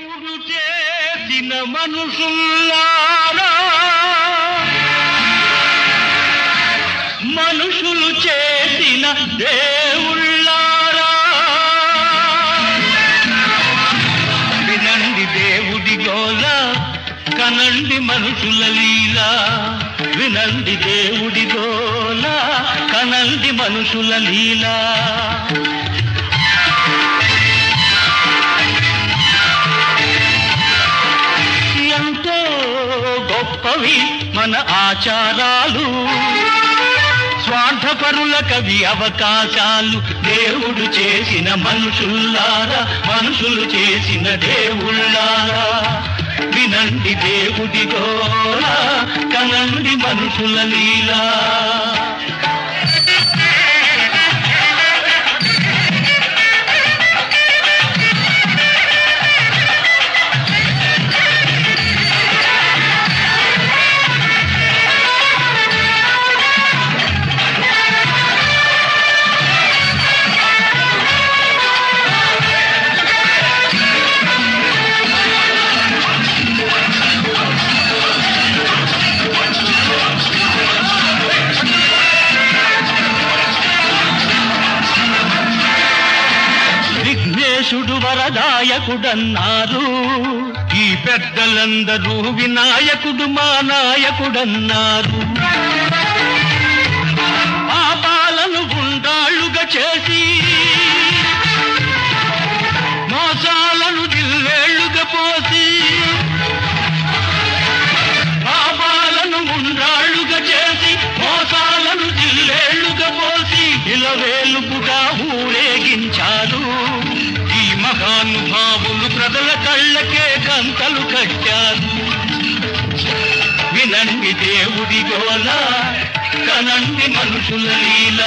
దేవుడు చేసిన మనుషుల్లారా, మనుషులు చేసిన దేవుళ్ళారా, వినండి దేవుడి గోల, కనండి మనుషుల లీల. వినండి దేవుడి గోల, కనండి మనుషుల లీల. ఎంతో గొప్పవి మన ఆచారాలు, స్వార్థపరులకవి అవకాశాలు. దేవుడు చేసిన మనుషుల్లారా, మనుషులు చేసిన దేవుళ్ళారా, వినండి దేవుడి గోల, కనండి మనుషుల లీలా. విఘ్నేశుడు వరదాయకుడన్నారు, ఈ పెద్దలందరూ వినాయకుడు మా నాయకుడన్నారు. పాపాలను గుండాళ్ళుగా చేసి, మోసాలను దిల్వేళ్లుగా పోసి, పాపాలను గుండాళ్ళుగా చేసి, మోసాలను దిల్వేళ్లుగా పోసి, ఇలవేలుపుగా ఊరేగించారు. ఈ మహానుభావులు ప్రజల కళ్ళకే కంతలు కట్టారు. వినండి దేవుడి గోల, కనండి మనుషుల లీలా.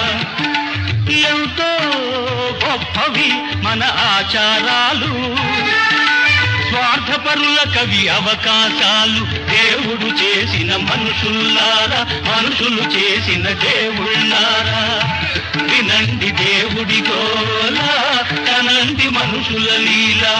ఎంతో గొప్పవి మన ఆచారాలు, స్వార్థపరులకవి అవకాశాలు. దేవుడు చేసిన మనుషుల్లారా, మనుషులు చేసిన దేవుళ్ళారా, వినండి దేవుడి గోల, కనండి మనుషుల లీలా.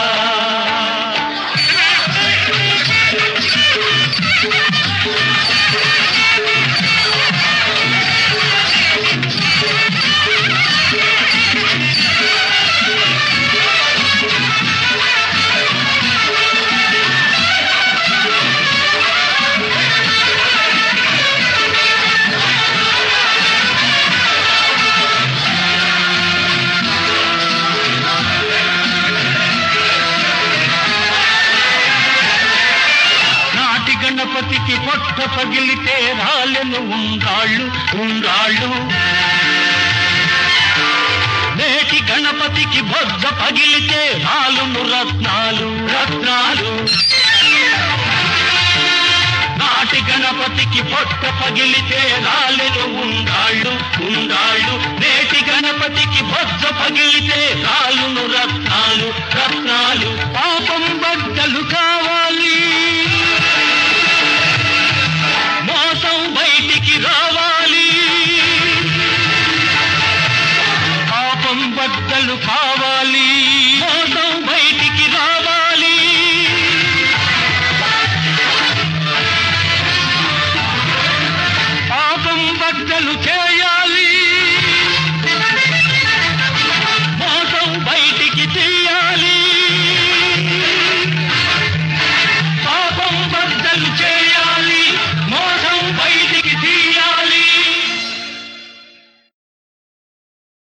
గణపతికి పొట్ట పగిలితే రాలెను ఉండాళ్ళు ఉండాళ్ళు, నేటి గణపతికి బొజ్జ పగిలితే రాలును రత్నాలు రత్నాలు. నాటి గణపతికి పొట్ట పగిలితే రాలెను ఉండాళ్ళు ఉండాళ్ళు, నేటి గణపతికి బొజ్జ పగిలితే రాలును రత్నాలు రత్నాలు.